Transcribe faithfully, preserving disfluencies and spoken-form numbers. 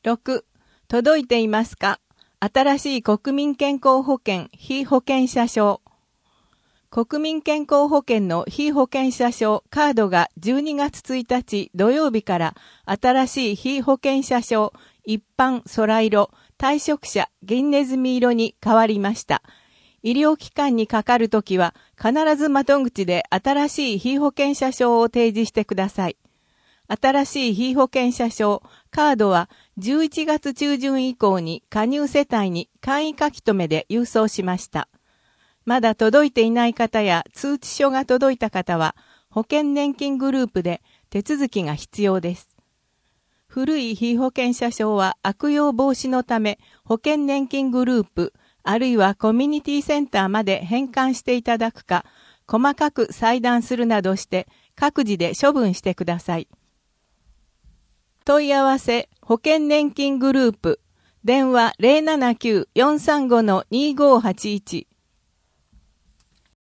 ろく、届いていますか？新しい国民健康保険被保険者証。国民健康保険の被保険者証カードがじゅうにがつついたち土曜日から新しい被保険者証一般空色、退職者銀ネズミ色に変わりました。医療機関にかかるときは必ず窓口で新しい被保険者証を提示してください。新しい被保険者証カードはじゅういちがつちゅうじゅん以降に加入世帯に簡易書き留めで郵送しました。まだ届いていない方や通知書が届いた方は保険年金グループで手続きが必要です。古い被保険者証は悪用防止のため保険年金グループあるいはコミュニティセンターまで返還していただくか細かく裁断するなどして各自で処分してください。問い合わせ保険年金グループ電話 ゼロななきゅう よんさんご にごーはちいち